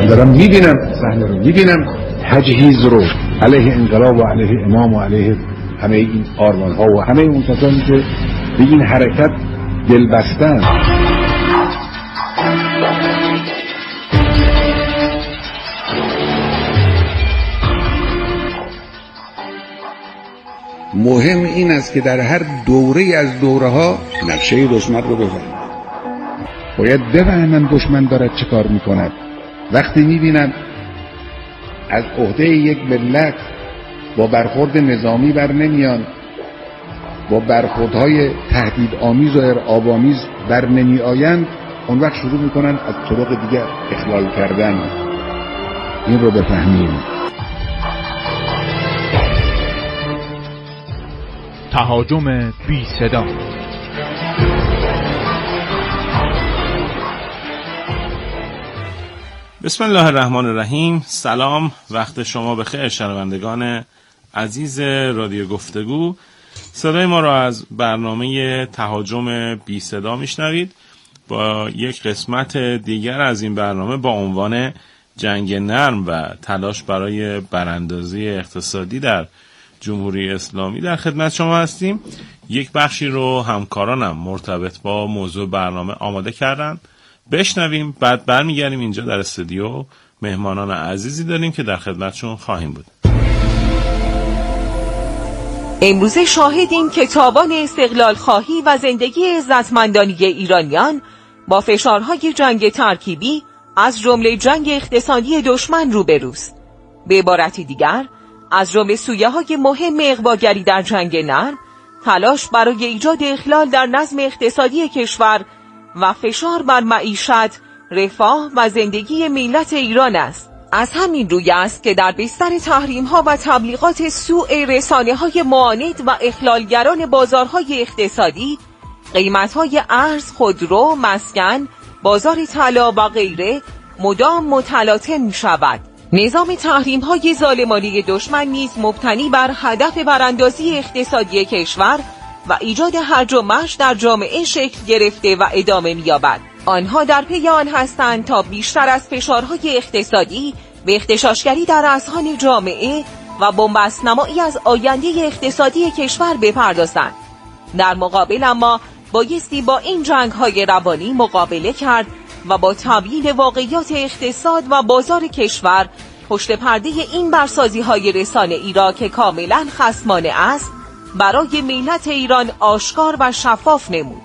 دارم میبینم صحنه رو، میبینم تجهیز رو علیه انقلاب و علیه امام و علیه همه این آرمان ها و همه اون کسانی که به این حرکت دل بستن. مهم این است که در هر دوره از دوره ها نقشه دشمن رو بفهمن. باید بفهمن دشمن دارد چه کار میکند. وقتی میبینن از عهده یک ملت با برخورد نظامی بر نمیان، با برخوردهای تهدیدآمیز و ارعاب‌آمیز بر نمی آیند، اون وقت شروع میکنن از طرق دیگر اخلال کردن. این رو بفهمیم. تهاجم بی صدا. بسم الله الرحمن الرحیم. سلام، وقت شما بخیر شنوندگان عزیز رادیو گفتگو. صدای ما را از برنامه تهاجم بی صدا میشنوید با یک قسمت دیگر از این برنامه با عنوان جنگ نرم و تلاش برای براندازی اقتصادی در جمهوری اسلامی در خدمت شما هستیم. یک بخشی رو همکارانم مرتبط با موضوع برنامه آماده کردن، بشنویم، بعد برمیگردیم اینجا در استودیو. مهمانان عزیزی داریم که در خدمتشون خواهیم بود. امروزه شاهدیم که تاوان استقلال خواهی و زندگی عزتمندانه ایرانیان با فشارهای جنگ ترکیبی از جمله جنگ اقتصادی دشمن روبروست. به عبارت دیگر، از جمله سویه‌های مهم اغواگری در جنگ نرم، تلاش برای ایجاد اخلال در نظم اقتصادی کشور و فشار بر معیشت، رفاه و زندگی ملت ایران است. از همین روی است که در بستر تحریم‌ها و تبلیغات سوء رسانه‌های معاند و اخلالگران بازارهای اقتصادی، قیمت‌های ارز، خودرو، مسکن، بازار طلا و غیره مدام متلاطم می‌شود. نظام تحریم‌های ظالمانه دشمن نیز مبتنی بر هدف براندازی اقتصادی کشور و ایجاد هرج و مرج در جامعه شکل گرفته و ادامه می‌یابد. آنها در پی آن هستند تا بیشتر از فشارهای اقتصادی به اغتشاشگری در اذهان جامعه و بن‌بست‌نمایی از آینده اقتصادی کشور بپردازند. در مقابل اما بایستی با این جنگ‌های روانی مقابله کرد و با تبیین واقعیات اقتصاد و بازار کشور پشت پرده این برسازی‌های رسانه‌ای را که کاملاً خصمانه است برای ملت ایران آشکار و شفاف نمود.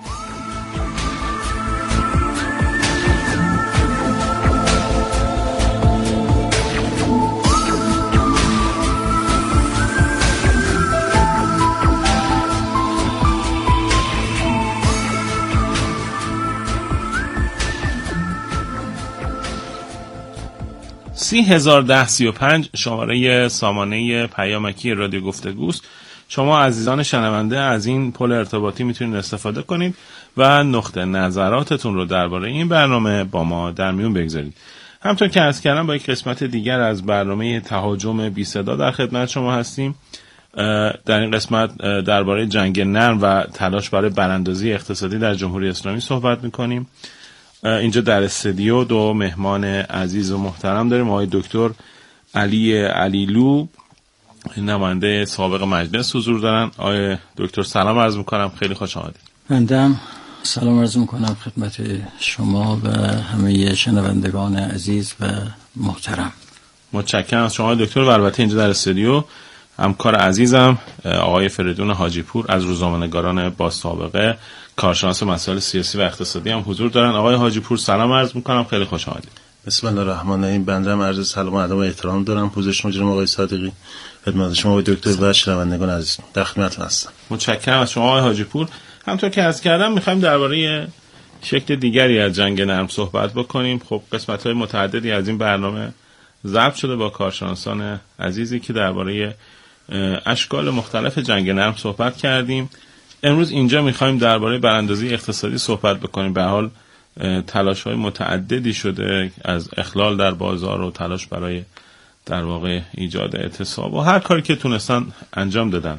$30,010.35 شماره سامانه پیامکی رادیو گفتگوست. شما عزیزان شنونده از این پل ارتباطی میتونید استفاده کنید و نقطه نظراتتون رو درباره این برنامه با ما در میون بگذارید. همونطور که عرض کردم با یک قسمت دیگر از برنامه تهاجم بی صدا در خدمت شما هستیم. در این قسمت درباره جنگ نرم و تلاش برای براندازی اقتصادی در جمهوری اسلامی صحبت میکنیم. اینجا در استودیو دو مهمان عزیز و محترم داریم. آقای دکتر علی علیلو، نماینده سابق مجلس حضور دارن. آقای دکتر سلام عرض میکنم، خیلی خوش آمدید. بنده سلام عرض میکنم خدمت شما و همه شنوندگان عزیز و محترم. متشکرم از شما دکتر. و البته اینجا در استودیو همکار عزیزم آقای فریدون حاجی پور از روزنامه‌نگاران با سابقه، کارشناس مسائل سیاسی و اقتصادی هم حضور دارن. آقای حاجی پور سلام عرض میکنم، خیلی خوش آمدید. بسم الله الرحمن الرحیم. بنده هم عرض سلام و ادب و احترام دارم حضور شما جناب آقای صادقی، خدمت شما آقای دکتر و شنوندگان عزیز در خدمتتون هستم. متشکرم از شما آقای حاجی پور. همونطور که عرض کردم می‌خوایم درباره شکل دیگری از جنگ نرم صحبت بکنیم. خب قسمت‌های متعددی از این برنامه ضبط شده با کارشناسان عزیزی که درباره اشکال مختلف جنگ نرم صحبت کردیم. امروز اینجا می‌خوایم درباره براندازی اقتصادی صحبت بکنیم. به حال تلاش‌های متعددی شده از اخلال در بازار و تلاش برای در واقع ایجاد اعتصاب و هر کاری که تونستن انجام دادن.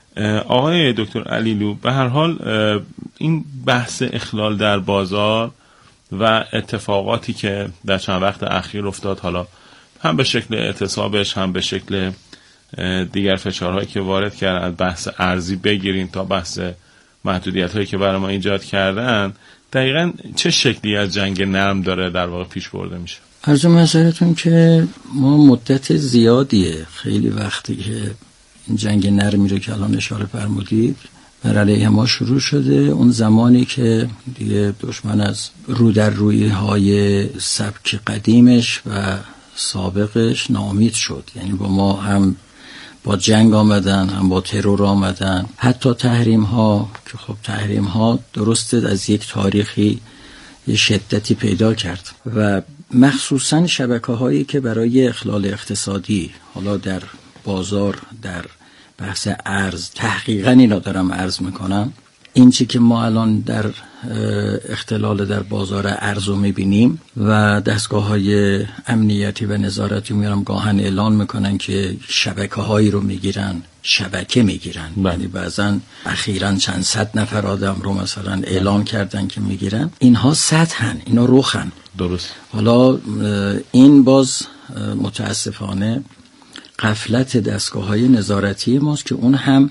آقای دکتر علیلو، به هر حال این بحث اخلال در بازار و اتفاقاتی که در چند وقت اخیر افتاد، حالا هم به شکل اعتصابش هم به شکل دیگر فشارهایی که وارد کردن، از بحث ارزی بگیرین تا بحث محدودیت‌هایی که برای ما ایجاد کردن، دقیقاً چه شکلی از جنگ نرم داره در واقع پیش برده میشه؟ عرض نظرتون که ما مدت زیادیه، خیلی وقتی که این جنگ نرمی رو که الان اشاره فرمودید بر علیه ما شروع شده. اون زمانی که دیگه دشمن از رو در روی های سبک قدیمش و سابقش ناامید شد، یعنی با ما هم با جنگ آمدن هم با ترور آمدن، حتی تحریم ها که خب تحریم ها درسته از یک تاریخی یه شدتی پیدا کرد و مخصوصا شبکه هایی که برای اخلال اقتصادی، حالا در بازار، در بحث ارز، تحقیقا اینا دارم عرض میکنم، این چی که ما الان در اختلال در بازار ارز رو میبینیم و دستگاه های امنیتی و نظارتی میارم گاهن اعلان میکنن که شبکه هایی رو میگیرن، شبکه میگیرن، یعنی بعضن اخیراً چند صد نفر آدم رو مثلا اعلان کردن که میگیرن. اینها سطحن، اینا رخن. درست. حالا این باز متاسفانه غفلت دستگاه های نظارتی ماست که اون هم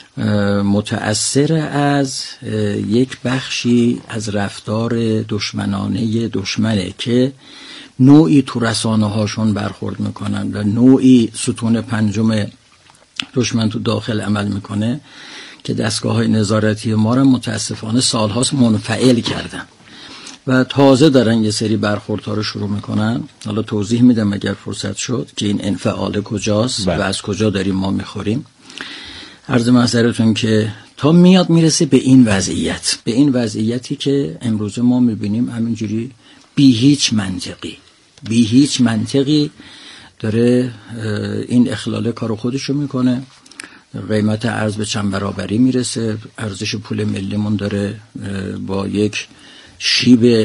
متأثر از یک بخشی از رفتار دشمنانه دشمنه که نوعی تو رسانه هاشون برخورد میکنن و نوعی ستون پنجم دشمن تو داخل عمل میکنه که دستگاه های نظارتی ما رو متاسفانه سالهاست منفعل کردن و تازه دارن یه سری برخوردها رو شروع میکنن. حالا توضیح میدم اگر فرصت شد که این انفعال کجاست و از کجا داریم ما میخوریم. عرض محضرتون که تا میاد میرسه به این وضعیت، به این وضعیتی که امروز ما میبینیم همینجوری بی هیچ منطقی داره این اخلال کارو خودشو میکنه. قیمت ارز به چند برابری میرسه، ارزش پول ملیمون داره با یک شیب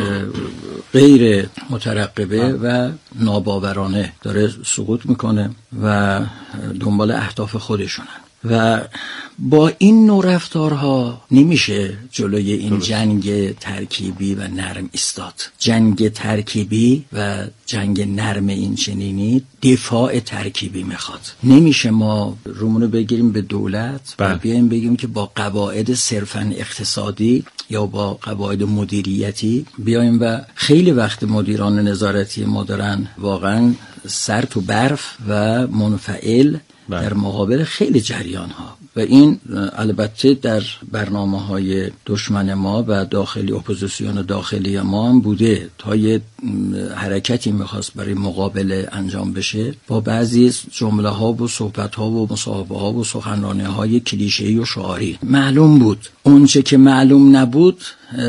غیر مترقبه و ناباورانه داره سقوط میکنه و دنبال اهداف خودشونن و با این نوع رفتارها نمیشه جلوی این جنگ ترکیبی و نرم ایستاد. جنگ ترکیبی و جنگ نرم این چنینی دفاع ترکیبی میخواد. نمیشه ما رومونو بگیریم به دولت و بیایم بگیم که با قواعد صرفاً اقتصادی یا با قواعد مدیریتی بیایم و خیلی وقت مدیران نظارتی ما دارن واقعاً سر تو برف و منفعل در مقابل خیلی جریان ها و این البته در برنامه‌های دشمن ما و داخلی اپوزیسیون داخلی ما هم بوده تا یه حرکتی میخواست برای مقابله انجام بشه با بعضی جمله ها و صحبت ها و مصاحبه ها و سخنرانی های کلیشه‌ای و شعاری. معلوم بود اونچه که معلوم نبود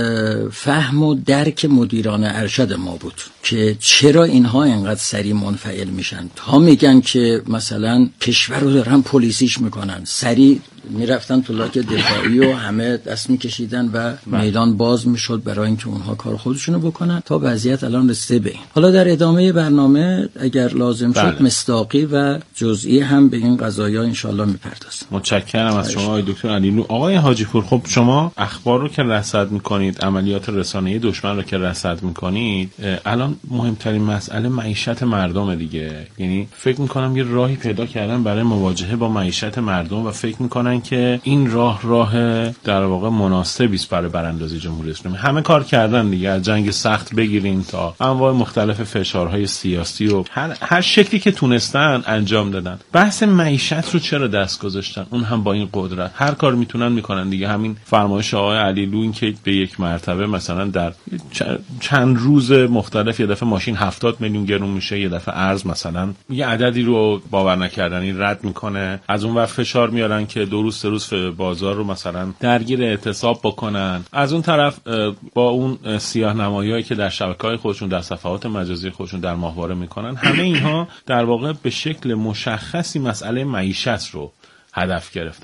فهم و درک مدیران ارشد ما بود که چرا اینها اینقدر سریع منفعل میشن. تا میگن که مثلا کشور رو دارن پلیسیش میکنن، سریع میرفتن تو لاک دفاعی و همه دست میکشیدن و میدان باز میشد برای اینکه اونها کار خودشونو بکنن تا وضعیت الان رسیده به این. حالا در ادامه برنامه اگر لازم شد مصداقی و جزئی هم به این قضايا ان شاء الله میپردازیم. متشکرم از شما آقای دکتر علیلو. آقای حاجی پور، خب شما اخبار رو که رصد میکنید، عملیات رسانه‌ای دشمن رو که رصد میکنید، الان مهمترین مسئله معیشت مردم دیگه. یعنی فکر میکنم یه راهی پیدا کردن برای مواجهه با معیشت مردم و فکر میکنن که این راه در واقع مناسبی است برای براندازی جمهوری اسلامی. همه کار کردن دیگه، از جنگ سخت بگیرین تا انواع مختلف فشارهای سیاسی و هر شکلی که تونستن انجام دادن. بحث معیشت رو چرا دست گذاشتن؟ اون هم با این قدرت هر کار میتونن میکنن دیگه. همین فرمایش آقای علیلو این که به یک مرتبه مثلا در چند روز مختلف یه دفعه ماشین 70 میلیون گرون میشه، یه دفعه ارز مثلا یه عددی رو باور نکردنی رد میکنه، از اون ور فشار میارن که دو روز سه روز بازار رو مثلا درگیر اعتصاب بکنن، از اون طرف با اون سیاه‌نمایی‌هایی که در شبکه‌های خودشون در صفحات مجازی خودشون در ماهواره میکنن، همه اینها در واقع به شکل مشخصی مسئله معیشت رو هدف گرفتن.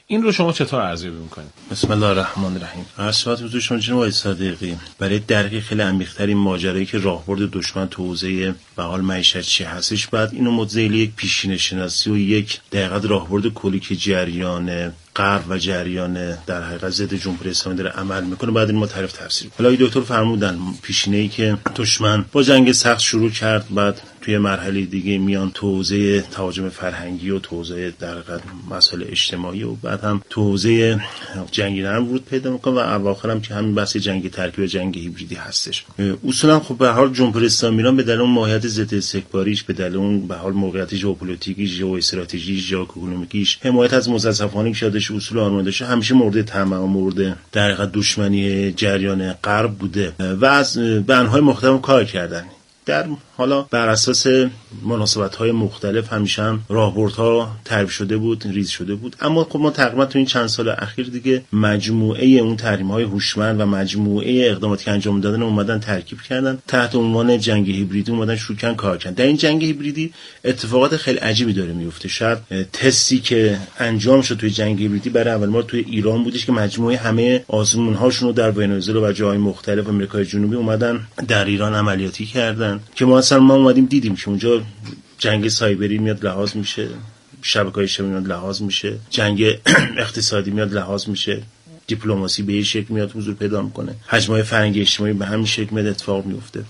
این رو شما چطور ارزیابی میکنید؟ بسم الله الرحمن الرحیم. صحبت حضور شما جناب آقای صادقی برای درک خیلی عمیق‌تر این ماجرایی که راهبرد دشمن تو حوزه به حال معیشت چی هستش، بعد اینو متذیل یک پیشینه شناسی و یک دقیقاً راهبرد کلی که جریان غرب و جریان در حقیقت ضد جمهوری اسلامی داره عمل میکنه، بعد این ما تعریف تفسیر. حالا دکتر فرمودن پیشینه‌ای که دشمن با جنگ سخت شروع کرد، بعد توی مرحله دیگه میان تو حوزه تهاجم فرهنگی و تو حوزه در حقیقت مسائل اجتماعی و بعد هم تو حوزه جنگی نرم ورود پیدا میکنه و اواخر هم که همین بحث جنگ ترکیبی و جنگ هیبریدی هستش. اصولا خب به حال جمهوری اسلامی ایران به دلیل اون ماهیت ضد استکباریش، به دلیل اون به حال موقعیت ژئوپلیتیکی، ژئواستراتژیک، ژئواکونومیکیش، حمایت از مستضعفانی که داشت، اصول آرماندهش همیشه مورد طمع و مورد در حقیقت دشمنی جریان غرب بوده و از بن‌های مختلف کار کردن. در حالا بر اساس مناسبت‌های مختلف همیشه هم راهبردها تعریف شده بود، ریز شده بود، اما خب ما تقریبا تو این چند سال اخیر دیگه مجموعه اون تحریم‌های هوشمند و مجموعه اقداماتی که انجام دادن اومدن ترکیب کردن تحت عنوان جنگ هیبریدی، اومدن شروع کردن کار کردن. در این جنگ هیبریدی اتفاقات خیلی عجیبی داره میفته. شاید تستی که انجام شد توی جنگ هیبریدی برای اول بار توی ایران بودش که مجموعه همه آزمون‌هاشون رو در ونزوئلا و جاهای مختلف آمریکای جنوبی اومدن در ایران عملیاتی کردن که ما اومدیم دیدیم که اونجا جنگ سایبری میاد لحاظ میشه، شبکه‌های اجتماعی میاد لحاظ میشه، جنگ اقتصادی میاد لحاظ میشه، دیپلماسی به این شکل میاد حضور پیدا میکنه، حجم‌های فرهنگی اجتماعی به همین شکل میاد اتفاق میفته.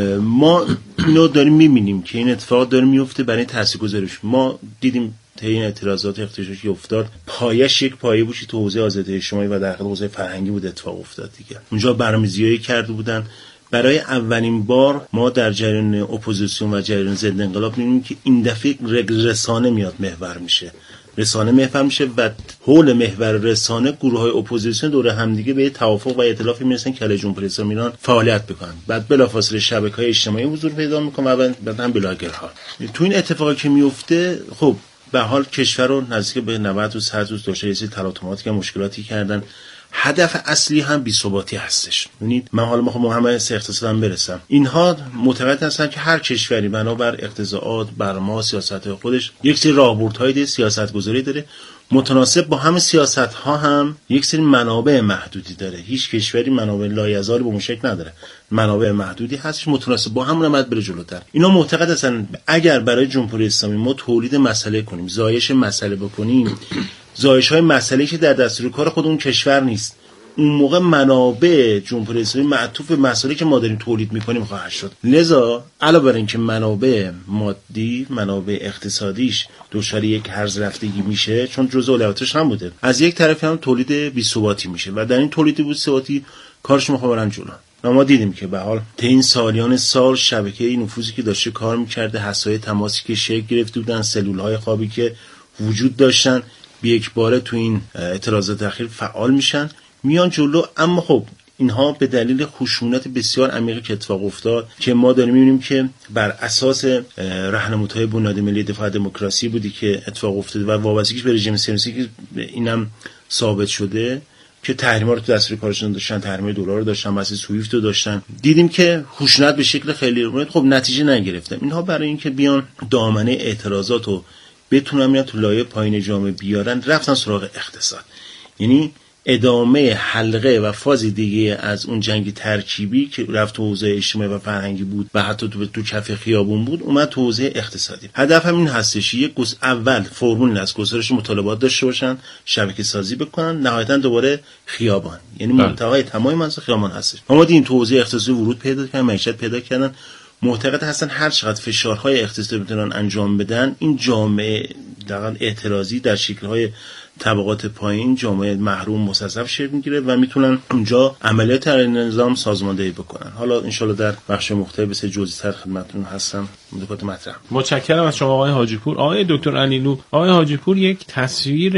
ما اینو داریم میبینیم که این اتفاق داره میفته برای تاثیرگذاریش. ما دیدیم این اعتراضات اقتصادی افتاد، پایش یک پایه بود تو حوزه آزادی اجتماعی و در حوزه فرهنگی بود اتفاق افتاد دیگه. اونجا برنامه‌ریزی کرده بودن. برای اولین بار ما در جریان اپوزیسیون و جریان ضد انقلاب می‌بینیم که این دفعه رسانه میاد محور میشه. رسانه محور میشه و حول محور رسانه گروه‌های اپوزیسیون دور همدیگه به توافق و ائتلافی میرسن که علیه جمهوری اسلامی ایران فعالیت بکنن. بعد بلافاصله شبکه‌های اجتماعی حضور پیدا می‌کنه و بعد هم بلاگرها. تو این اتفاقی که میفته خب به حال کشور رو نزدیک به 90 روز 100 روز دچار تلاطماتی که مشکلاتی کردن. هدف اصلی هم بی‌ثباتی هستش. ببینید من حالا میخوام همه اقتصادم برسم. اینها معتقد هستن که هر کشوری بنابر اقتضاعات، برنامه، سیاست‌های خودش یک سری راهبردهای سیاست‌گذاری داره، متناسب با همه سیاست‌ها هم یک سری منابع محدودی داره. هیچ کشوری منابع لایزالی به اون شکل نداره. منابع محدودی هستش، متناسب با همون باید بره جلوتر. اینا معتقد هستن اگر برای جمهوری اسلامی ما تولید مسئله کنیم، زایش مسئله بکنیم، زایش‌های مسئله‌ای که در دستور کار خود اون کشور نیست، اون موقع منابع جمهوری اسلامی معطوف به مسائلی که ما داریم تولید می‌کنیم خواهد شد. لذا علاوه بر اینکه منابع مادی، منابع اقتصادیش دچار یک هرز رفتگی میشه چون جزء اولویتش هم بوده، از یک طرف هم تولید بی‌ثباتی میشه و در این تولید بی‌ثباتی کارش می‌خواد جلو. ما دیدیم که به حال تا این سالیان سال شبکه نفوذی که داشته کار می‌کرده، حسای تماسی که شکل گرفته بودن، سلول‌های خوابی که وجود داشتن، به یک باره تو این اعتراضات اخیر فعال میشن، میان جلو. اما خب اینها به دلیل خشونت بسیار عمیقی که اتفاق افتاد که ما داریم می‌بینیم که بر اساس راهنمودهای بنیاد ملی دفاع دموکراسی بودی که اتفاق افتاده و وابستگیش به رژیم سیاسی که اینم ثابت شده که تحریم‌ها رو تو دستور کارشون داشتن، تحریم دلار رو داشتن، بحث سوئیفت رو داشتن. دیدیم که خشونت به شکل خیلی خب نتیجه نگرفتن. اینها برای اینکه بیان دامنه اعتراضات رو بتونن میاد تو لایه پایین جامعه بیارن، رفتن سراغ اقتصاد. یعنی ادامه حلقه و فاز دیگه از اون جنگ ترکیبی که رفت تو حوزه اجتماعی و فرهنگی بود و حتی تو کف خیابون بود، اومد تو حوزه اقتصادی. هدف هم این هستش یک اول فرمول از گسترش مطالبات داشته باشن، شبکه سازی بکنن، نهایتا دوباره خیابان، یعنی منتهای تمام منطقه خیابان هستش. ما دیدیم تو حوزه اقتصادی ورود پیدا کردن، معیشت پیدا کردن. معتقد هستن هر چقدر فشارهای اقتصادی بتونن انجام بدن، این جامعه دقیقاً اعتراضی در شکل‌های طبقات پایین، جامعه محروم مستضعف شکل میگیره و میتونن اونجا عملیات نظام سازماندهی بکنن. حالا انشالله در بخش مختلف بسیار جزئی‌تر خدمتتون هستم نکات مطرح. متشکرم از شما آقای حاجی پور. آقای دکتر علیلو، آقای حاجی پور یک تصویر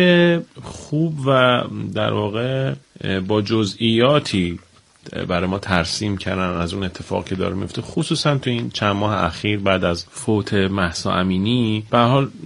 خوب و در واقع با جزئیاتی برای ما ترسیم کردن از اون اتفاقی که داره میفته، خصوصا تو این چند ماه اخیر بعد از فوت مهسا امینی. به هر حال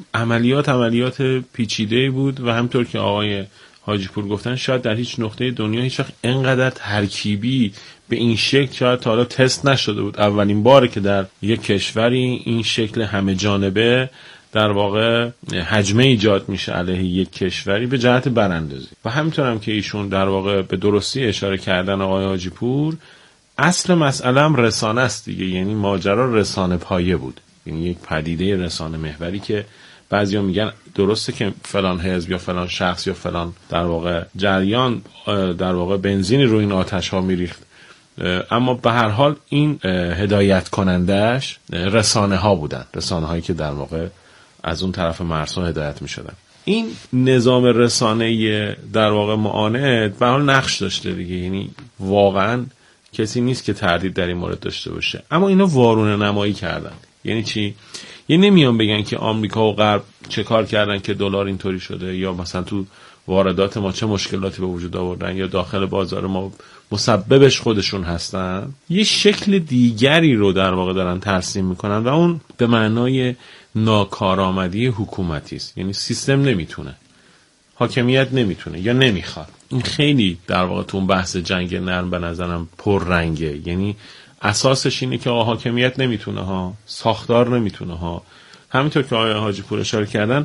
عملیات پیچیده بود و همطور که آقای حاجی پور گفتن شاید در هیچ نقطه دنیا هیچ وقت اینقدر ترکیبی به این شکل شاید تا حالا تست نشده بود. اولین باره که در یک کشوری این شکل همه جانبه در واقع هجمه ایجاد میشه علیه یک کشوری به جهت براندازی. و همینطور هم که ایشون در واقع به درستی اشاره کردن آقای حاجی پور، اصل مسئله هم رسانه است دیگه. یعنی ماجرا رسانه پایه بود، یعنی یک پدیده رسانه محوری که بعضیا میگن درسته که فلان حزب یا فلان شخص یا فلان در واقع جریان در واقع بنزینی روی این آتش ها میریخت، اما به هر حال این هدایت کنندش رسانه ها بودن، رسانه هایی که در واقع از اون طرف مرزها هدایت میشدن. این نظام رسانه‌ای در واقع معاند به حال نقش داشته دیگه، یعنی واقعا کسی نیست که تردید در این مورد داشته باشه. اما اینا وارونه نمایی کردن. یعنی چی؟ یعنی نمیان بگن که آمریکا و غرب چه کار کردن که دلار اینطوری شده، یا مثلا تو واردات ما چه مشکلاتی به وجود آوردن، یا داخل بازار ما مسببش خودشون هستن. یه شکل دیگری رو در واقع دارن ترسیم میکنن و اون به معنای ناکارآمدی حکومتی است. یعنی سیستم نمیتونه، حاکمیت نمیتونه یا نمیخواد. این خیلی در واقع تو اون بحث جنگ نرم به نظرم پر رنگه. یعنی اساسش اینه که حاکمیت نمیتونه ها، ساختار نمیتونه ها. همینطور که آقای حاجی پور اشاره کردن،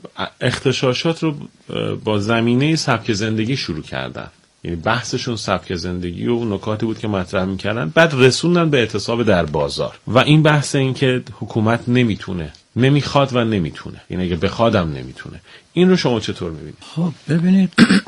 اغتشاشات رو با زمینه سبک زندگی شروع کردن. یعنی بحثشون سبک زندگی و نکاتی بود که مطرح میکردن، بعد رسوندن به اعتصاب در بازار. و این بحث این که حکومت نمیتونه، نمیخواد و نمیتونه، یعنی اگه بخوادم نمیتونه. این رو شما چطور میبینید؟ خب ببینید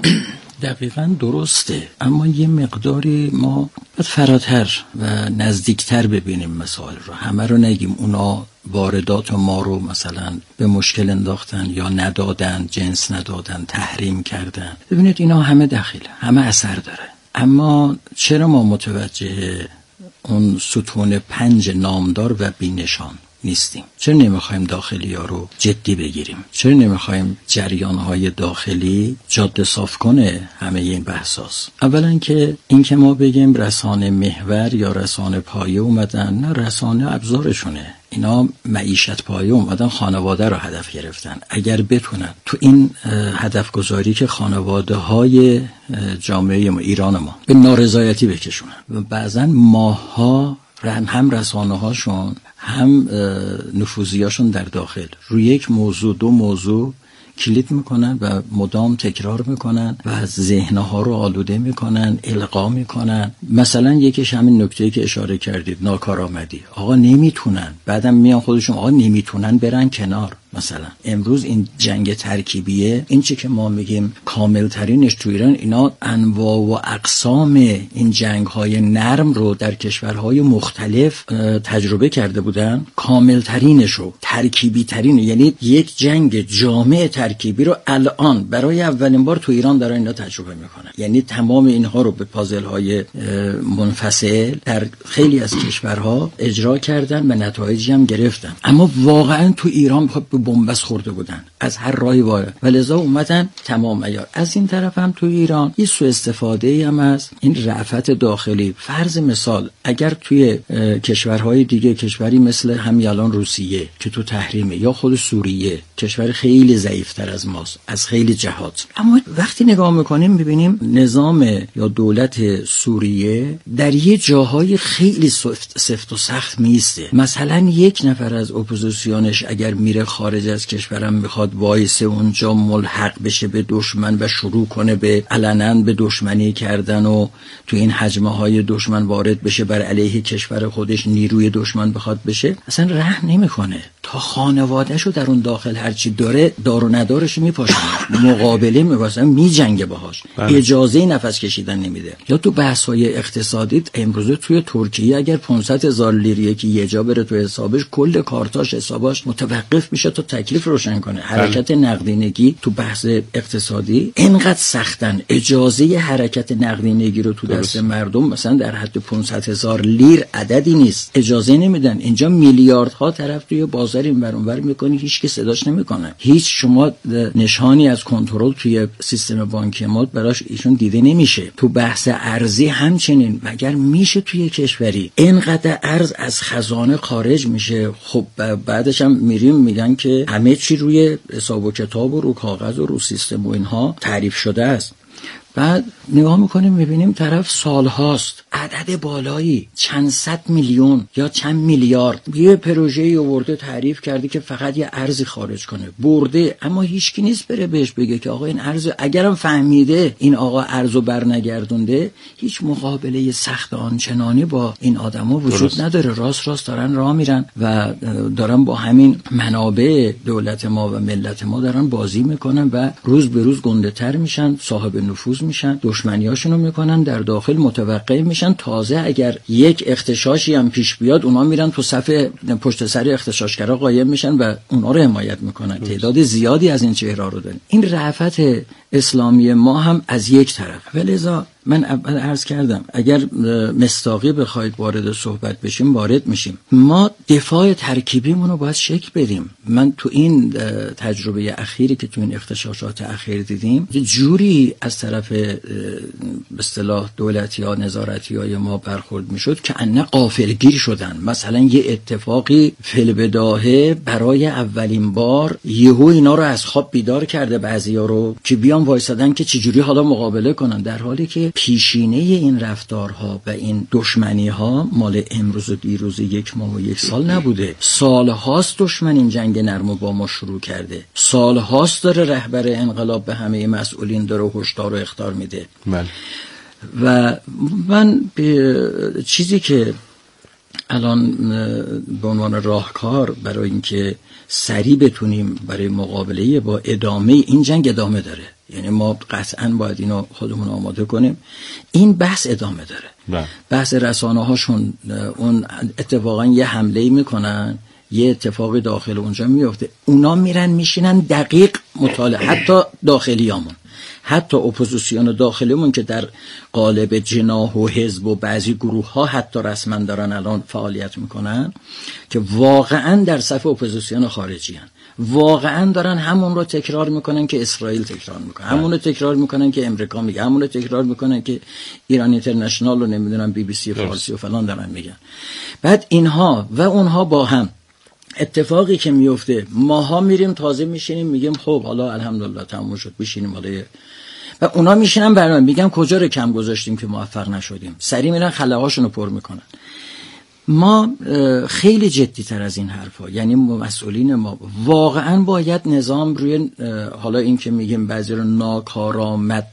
دقیقاً درسته، اما یه مقداری ما باید فراتر و نزدیکتر ببینیم مسائل رو. همه رو نگیم اونا واردات ما رو مثلا به مشکل انداختن یا ندادن، جنس ندادن، تحریم کردن. ببینید اینا همه دخیله، همه اثر داره. اما چرا ما متوجه اون ستون 5 نامدار و بی‌نشان نیستیم؟ چرا نمیخوایم داخلی ها رو جدی بگیریم؟ چرا نمیخوایم جریان های داخلی جاده صاف کنه همه این بحثاست؟ اولا که این که ما بگیم رسانه محور یا رسانه پایه اومدن، نه، رسانه ابزارشونه. اینا معیشت پایه اومدن، خانواده رو هدف گرفتن. اگر بتونن تو این هدف گذاری که خانواده های جامعه ما، ایران ما، به نارضایتی بکشونن و بعضا ماها هم رسانه هاشون هم نفوذیاشون در داخل روی یک موضوع 2 موضوع کلید میکنن و مدام تکرار میکنن و ذهنها رو آلوده میکنن، القا میکنن. مثلا یکیش همین نکته‌ای که اشاره کردید، ناکارآمدی. آقا نمیتونن، بعدم میان خودشون آقا نمیتونن برن کنار. مثلا امروز این جنگ ترکیبیه، این چی که ما میگیم کامل ترینش تو ایران، اینا انواع و اقسام این جنگ های نرم رو در کشورهای مختلف تجربه کرده بودن. کامل ترینش رو، ترکیبی ترین، یعنی یک جنگ جامع ترکیبی رو الان برای اولین بار تو ایران دارن اینا تجربه میکنن. یعنی تمام اینها رو به پازل های منفصل در خیلی از کشورها اجرا کردن و نتایجی هم گرفتن. اما واقعا تو ایران بنبست خورده بودن از هر راهی وارد و لذا اومدن تمام عیار. از این طرف هم تو ایران یه سوء استفاده هم از این رأفت داخلی. فرض مثال اگر توی کشورهای دیگه، کشوری مثل همین الان روسیه که تو تحریمه، یا خود سوریه، کشور خیلی ضعیفتر از ماست از خیلی جهات، اما وقتی نگاه میکنیم میبینیم نظام یا دولت سوریه در یه جاهای خیلی سفت و سخت میسته. مثلا یک نفر از اپوزیسیونش اگر میره خارج از کشورم میخواد وایسه اونجا ملحق بشه به دشمن و شروع کنه به علنا به دشمنی کردن و تو این هجمه های دشمن وارد بشه، بر علیه کشور خودش نیروی دشمن بخواد بشه، اصلا رحم نمیکنه. تا خانوادهشو در اون داخل هرچی داره دار و ندارش میپاشه، مقابله میواسه، میجنگه باهاش، اجازه نفس کشیدن نمیده. یا تو بحث های اقتصادی امروزه توی ترکیه اگر 500,000 لیره که یه جا بره تو حسابش، کل کارتاش حسابش متوقف میشه تا تکلیف روشن کنه. حرکت نقدینگی تو بحث اقتصادی اینقدر سختن، اجازه حرکت نقدینگی رو تو دست مردم مثلا در حد 500,000 لیر عددی نیست، اجازه نمیدن. اینجا میلیاردها طرف توی بازار این ور اون ور میکنی، هیچ کی صداش نمیکنه، هیچ شما نشانی از کنترل توی سیستم بانکی ما براش ایشون دیده نمیشه. تو بحث ارزی همچنین، مگر میشه توی کشوری اینقدر ارز از خزانه خارج میشه؟ خب بعدش هم میریم میگن که همه چی روی حساب و کتاب و رو کاغذ و رو سیستم و اینها تعریف شده است. بعد نگاه میکنیم میبینیم طرف سالهاست عدد بالایی چند صد میلیون یا چند میلیارد یه پروژه‌ای آورده تعریف کرده که فقط یه ارزی خارج کنه برده، اما هیچکی نیست بره بهش بگه که آقا این ارز، اگرم فهمیده این آقا ارزو برنگردونده، هیچ مقابله سخت آنچنانی با این آدما وجود نداره. راست دارن راه میرن و دارن با همین منابع دولت ما و ملت ما دارن بازی میکنن و روز به روز گنده تر میشن، صاحب نفوذ میشن، دشمنیاشونو میکنن، در داخل متوقع میشن. تازه اگر یک اغتشاشی هم پیش بیاد اونا میرن تو صف پشت سر اغتشاشگرا قایم میشن و اونا رو حمایت میکنن. تعداد زیادی از این چهره‌ها رو داریم. این رأفت اسلامی ما هم از یک طرف. ولذا من اول عرض کردم اگر مصداقی بخواید وارد صحبت بشیم وارد میشیم. ما دفاع ترکیبیمون رو باید شکل بدیم. من تو این تجربه اخیری که تو این اغتشاشات اخیر دیدیم جوری از طرف به اصطلاح دولتی‌ها نظارتی‌های ما برخورد میشد که انه غافلگیر شدن. مثلا یه اتفاقی فی‌البداهه برای اولین بار یهو اینا رو از خواب بیدار کرده، بعضیا رو که بیان وایسادن که چجوری حالا مقابله کنن، در حالی که پیشینه این رفتارها و این دشمنی‌ها مال امروز و دیروز یک ماه و یک سال نبوده. سال‌هاست دشمن این جنگ نرم با ما شروع کرده. سال‌هاست داره رهبر انقلاب به همه مسئولین داره هشدار و اخطار میده. و من به چیزی که الان به عنوان راهکار برای اینکه سریع بتونیم برای مقابله با ادامه این جنگ ادامه داره، یعنی ما قطعاً باید اینو خودمون آماده کنیم، این بحث ادامه داره. بحث رسانه هاشون اون اتفاقا یه حمله میکنن، یه اتفاقی داخل اونجا میفته، اونا میرن میشینن دقیق مطالعه، حتی داخلیامون، حتی اپوزیسیون داخلیمون که در قالب جناح و حزب و بعضی گروه ها حتی رسما دارن الان فعالیت میکنن که واقعا در صف اپوزیسیون خارجی هن. واقعا دارن همون رو تکرار میکنن که اسرائیل تکرار میکنن، همون رو تکرار میکنن که امریکا میگه، همون رو تکرار میکنن که ایران اینترنشنال رو نمیدونم BBC فارسی و فلان دارن میگن. بعد اینها و اونها با هم اتفاقی که میفته، ماها میریم تازه میشینیم میگیم خب حالا الحمدلله تموم شد بشینیم حالا، و اونا میشینن برنامه میگن کجا رو کم گذاشتیم که موفق نشدیم، سری میرن خلاهاشونو پر میکنن. ما خیلی جدی تر از این حرفا، یعنی مسئولین ما واقعا باید نظام روی، حالا این که میگیم بعضی رو ناکارآمد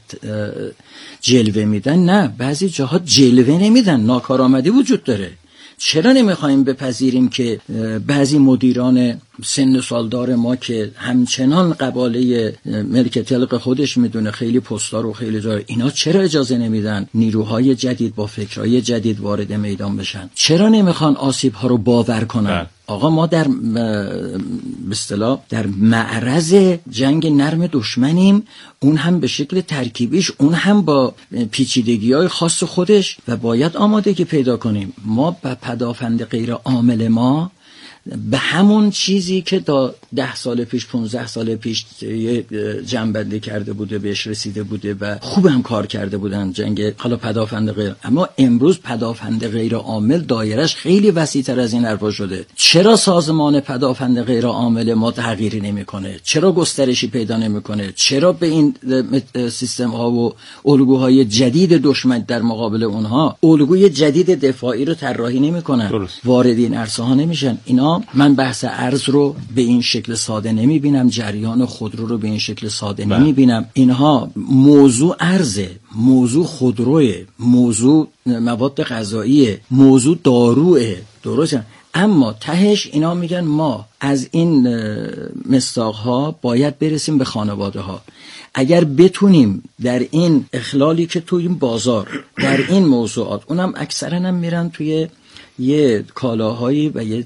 جلوه میدن، نه بعضی جاها جلوه نمیدن، ناکارآمدی وجود داره. چرا نمیخوایم بپذیریم که بعضی مدیران سن سالدار ما که همچنان قباله ملک طلق خودش میدونه خیلی پستار و خیلی جا، اینا چرا اجازه نمیدن نیروهای جدید با فکرهای جدید وارد میدان بشن؟ چرا نمیخوان آسیب ها رو باور کنن؟ آقا ما در به اصطلاح در معرض جنگ نرم دشمنیم، اون هم به شکل ترکیبیش، اون هم با پیچیدگی‌های خاص خودش، و باید آمادگی پیدا کنیم. ما به پدافند غیر عامل ما به همون چیزی که تا 10 سال پیش 15 سال پیش جنبندی کرده بوده بهش رسیده بوده و خوبم کار کرده بودن جنگ حالا پدافند غیر، اما امروز پدافند غیر عامل دایرش خیلی وسیع‌تر از این حرفا شده. چرا سازمان پدافند غیر عامل ما تغییری نمیکنه؟ چرا گسترشی پیدا نمیکنه؟ چرا به این سیستم ها و الگوهای جدید دشمن در مقابل اونها الگوی جدید دفاعی رو طراحی نمیکنن؟ وارد این عرصه ها نمیشن. اینا من بحث ارز رو به این شکل ساده نمیبینم، جریان خودرو رو به این شکل ساده نمیبینم. اینها موضوع ارزه، موضوع خودروه، موضوع مواد غذاییه، موضوع داروه، درسته؟ اما تهش اینا میگن ما از این مصداق‌ها باید برسیم به خانواده ها. اگر بتونیم در این اخلالی که تو این بازار در این موضوعات، اونم اکثرا هم میرن توی یه کالاهایی و یه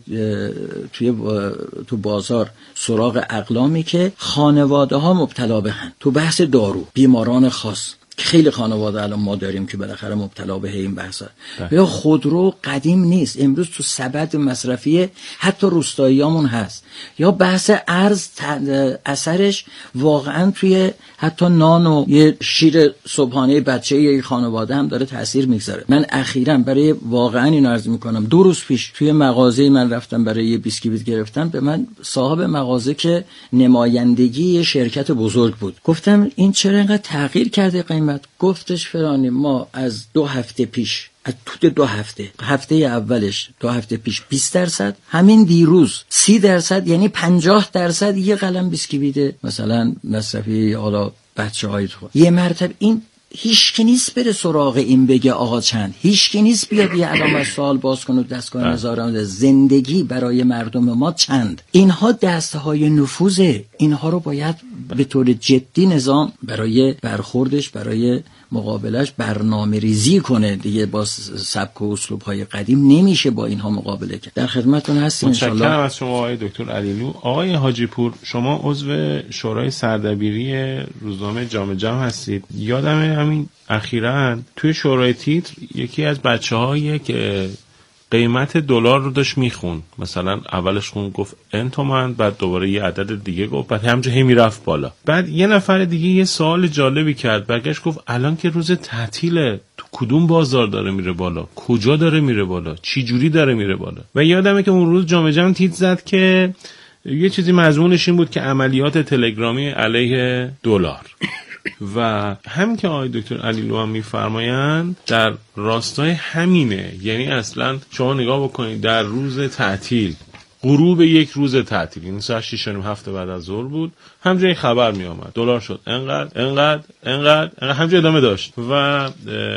تو بازار سراغ اقلامی که خانواده ها مبتلا بهن، تو بحث دارو، بیماران خاص، خیلی خانواده الان ما داریم که بالاخره مبتلا به این بحثا. یا خودرو قدیم نیست، امروز تو سبد مصرفی حتی روستاییامون هست. یا بحث ارز اثرش واقعا توی حتی نان و یه شیر صبحانه بچه یه خانواده هم داره تاثیر میگذاره. من اخیراً برای واقعا اینو عرض میکنم، 2 روز پیش توی مغازه من رفتم برای یه بیسکویت گرفتم، به من صاحب مغازه که نمایندگی شرکت بزرگ بود گفتم این چرا اینقدر تغییر کرده قیمت قیمت؟ گفتش فلانی ما از 2 هفته پیش، از تو 2 هفته اولش 2 هفته پیش 20%، همین دیروز 30%، یعنی 50% یه قلم بیسکویت مثلا مصرفی حالا بچه‌های تو. یه مرتبه این هیچکی نیست بره سراغ این بگه آقا چند، هیچکی نیست بیاد یه علامت سوال باز کنه و دستگاه نظارت زندگی برای مردم ما چند. اینها دستهای نفوذه، اینها رو باید به طور جدی نظام برای برخوردش، برای مقابلش برنامه ریزی کنه دیگه. با سبک و اسلوب های قدیم نمیشه با اینها مقابله کرد. در خدمتتون هستیم ان شاء الله. متشکرم از شما آقای دکتر علیلو. آقای حاجی پور، شما عضو شورای سردبیری روزنامه جام هستید. یادمه همین اخیراً توی شورای تیتر یکی از بچه‌ها که قیمت دلار رو داشت میخون، مثلا اولش خون گفت N تومن، بعد دوباره یه عدد دیگه گفت، بعد همینجوری میرفت بالا. بعد یه نفر دیگه یه سوال جالبی کرد، برگشت گفت الان که روز تعطیله تو کدوم بازار داره میره بالا، کجا داره میره بالا، چی جوری داره میره بالا. و یادمه که اون روز جام جهانی تیتر زد که یه چیزی مضمونش این بود که عملیات تلگرامی علیه دلار. و همین که آقای دکتر علیلو هم میفرمایند در راستای همینه. یعنی اصلا شما نگاه بکنید در روز تعطیل، غروب یک روز تعطیل، این ساعت 6:30 بعد از ظهر بود، همجوری خبر می آمد دلار شد انقدر همجوری ادامه داشت. و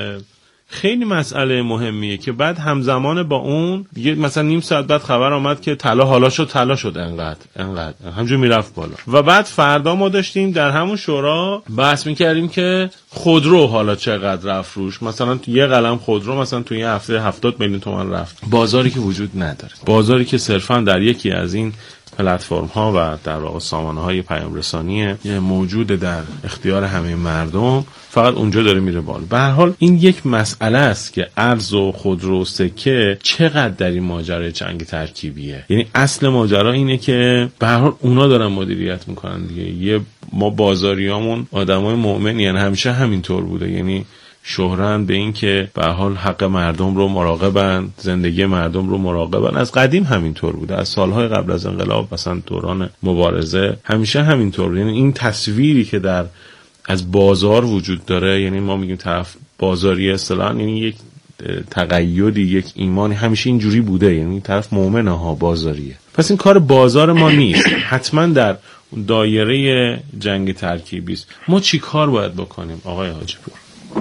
خیلی مسئله مهمیه که بعد همزمان با اون دیگه مثلا نیم ساعت بعد خبر آمد که طلا شد انقدر همجوری میرفت بالا. و بعد فردا ما داشتیم در همون شورا بحث میکردیم که خودرو حالا چقدر رفت روش، مثلا تو یه قلم خودرو مثلا تو یه هفته 70 میلیون تومان رفت. بازاری که وجود نداره، بازاری که صرفا در یکی از این پلتفرم ها و در واقع سامانه های پیام رسانی موجود در اختیار همه مردم، فقط اونجا داره میره بالا. به هر حال این یک مسئله است که ارز و خودرو و سکه چقدر در این ماجرای جنگ ترکیبیه. یعنی اصل ماجرا اینه که به هر حال اونا دارن مدیریت میکنن دیگه. ما بازاریامون آدمای مؤمنی، یعنی همیشه همینطور بوده. یعنی شهرن به این که به حال حق مردم رو مراقبن، زندگی مردم رو مراقبن. از قدیم همینطور بوده، از سالهای قبل از انقلاب، مثلا دوران مبارزه همیشه همینطور. یعنی این تصویری که در از بازار وجود داره، یعنی ما میگیم طرف بازاری اصطلاحاً، یعنی یک تقیدی، یک ایمانی همیشه اینجوری بوده. یعنی طرف مؤمنه ها بازاریه. پس این کار بازار ما نیست، حتما در دایره جنگ ترکیبی است. ما چی کار باید بکنیم آقای حاجی پور؟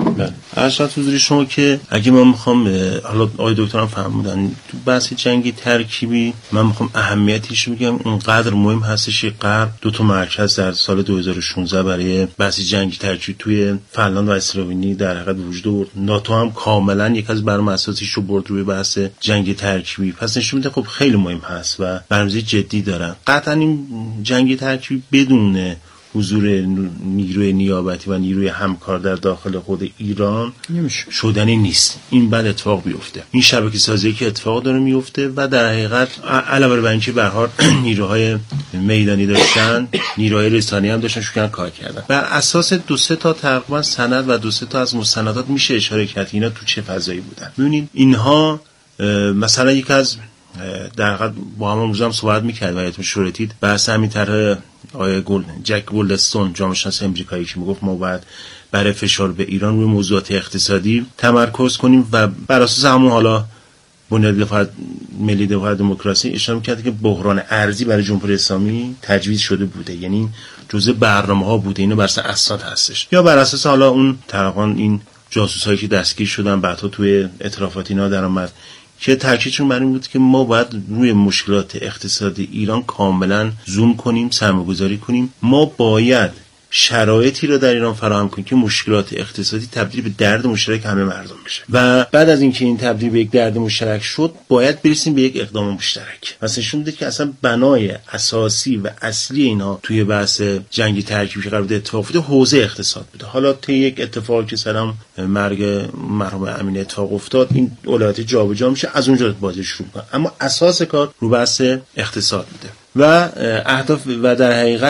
ارشد حضوری شما که اگه من میخوام، حالا آقای دکتر هم فهمودن تو بحث جنگی ترکیبی، من میخوام اهمیتش بگم اونقدر مهم هستش که غرب 2 مرکز در سال 2016 برای بحث جنگی ترکیبی توی فنلاند و اسلوونی در حقیقت وجود آورد. ناتو هم کاملا یک از برنامه اساسیش رو برد روی بحث جنگی ترکیبی. پس نشون میده خب خیلی مهم هست و برنامه‌ریزی جدی دارن. قطعا این جنگی ترکیبی بدون حضور نیروی نیابتی و نیروی همکار در داخل خود ایران شدنی نیست. این بعد اتفاق بیفته، این شبکه سازی که اتفاق داره میفته و در حقیقت علاوه بر اینکه به هر حال نیروهای میدانی داشتن، نیروهای رسانه‌ای هم داشتن شروع کار کردن. بر اساس 2-3 تا تقریبا سند و 2-3 تا از مستندات میشه اشاره کرد اینا تو چه فضایی بودن. ببینید اینها مثلا یک از در حقیقت با هم امروز هم صحبت می‌کرد و یادتون شورتید بحث همین طرح آیه جک گولدستون جامعه شناس آمریکایی که میگفت ما باید برای فشار به ایران روی موضوعات اقتصادی تمرکز کنیم و بر اساس همون حالا بنیاد ملی دفاع دموکراسی اشاره می‌کرد که بحران ارزی برای جمهوری اسلامی تجویز شده بوده، یعنی جزء برنامه‌ها بوده. اینو بر اساس اسناد هستش یا بر اساس حالا اون طرفان این جاسوسایی که دستگیر شدن بعدها توی اطرافات اینا در اومد که تاکیدشون بر این بود که ما باید روی مشکلات اقتصادی ایران کاملا زوم کنیم، سرمایه‌گذاری کنیم. ما باید شرایطی رو در ایران فراهم کنیم که مشکلات اقتصادی تبدیل به درد مشترک همه مردم بشه و بعد از اینکه این تبدیل به یک درد مشترک شد باید برسیم به یک اقدام مشترک. مثلا نشون میده که اصلا بنای اساسی و اصلی اینا توی بحث جنگی ترکیبی که قرار بود اتفاق بیفته حوزه اقتصاد بوده. حالا طی یک اتفاقی که سلام مرگ مرحوم امین اتفاق افتاد، این ولایت جابجا میشه، از اونجا بازی شروع کنه، اما اساس کار رو بحث اقتصاد بوده و اهداف و در حقیقت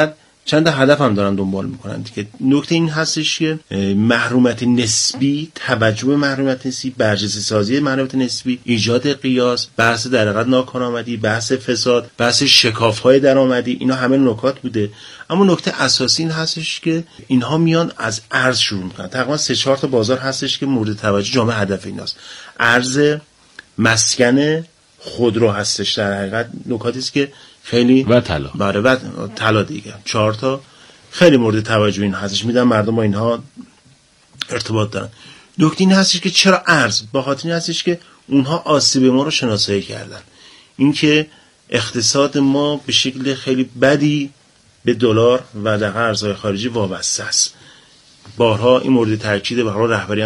چند تا هدف هم دارن دنبال میکنن دیگه. نکته این هستش که محرومیت نسبی، توجه به محرومیت نسبی، برجسته سازی محرومیت نسبی، ایجاد قیاس، بحث در حقیقت ناکارآمدی، بحث فساد، بحث شکاف‌های درآمدی، اینا همه نکات بوده. اما نکته اساسی این هستش که اینها میان از ارز شروع میکنن. تقریبا 3-4 تا بازار هستش که مورد توجه جامعه هدف ایناست. ارز، مسکن، خودرو هستش. در حقیقت نکاتی است که خیلی و طلا. بله و طلا دیگه. 4 تا خیلی مورد توجه این هستش. میدونم مردم با اینها ارتباط دارن. نکته این هستش که چرا ارز؟ با خاطر این هستش که اونها آسیب ما رو شناسایی کردن. اینکه اقتصاد ما به شکل خیلی بدی به دلار و در ارزهای خارجی وابسته است. بارها این مورد تاکید به رهبری